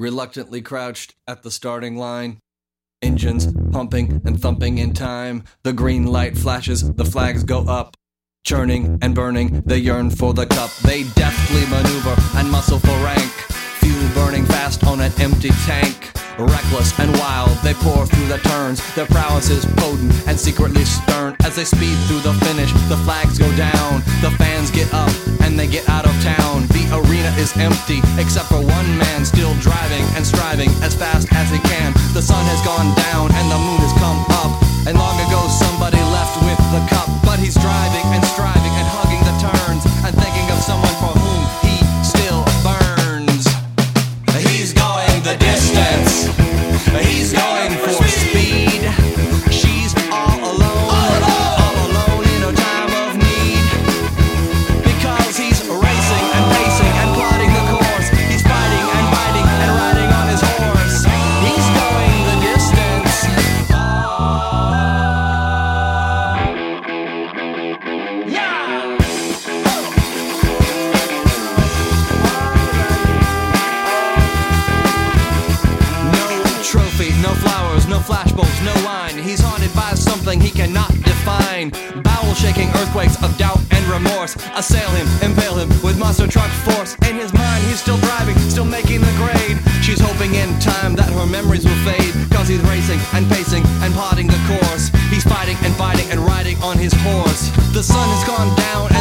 reluctantly crouched at the starting line. Engines pumping and thumping in time. The green light flashes, the flags go up. Churning and burning, they yearn for the cup. They deftly maneuver and muscle for rank. Fuel burning fast on an empty tank. Reckless and wild, they pour through the turns. Their prowess is potent and secretly stern. As they speed through the finish, the flags go down. The fans get up and they get out of town. The arena is empty, except for one man still driving and striving as fast as he can. The sun has gone down and the moon has come up. And long ago somebody left with the cup. But he's driving and striving and hugging the turns and thinking of someone for whom he still burns. He's going the distance. He's going for speed. She's all alone in a time of need. Because he's racing and pacing and plotting the course. He's fighting and biting and riding on his horse. He's going the distance. Yeah! Trophy, no flowers, no flashbulbs, no wine. He's haunted by something he cannot define. Bowel-shaking earthquakes of doubt and remorse assail him, impale him with monster truck force. In his mind, he's still driving, still making the grade. She's hoping in time that her memories will fade. Cause he's racing and pacing and plotting the course. He's fighting and biting and riding on his horse. The sun has gone down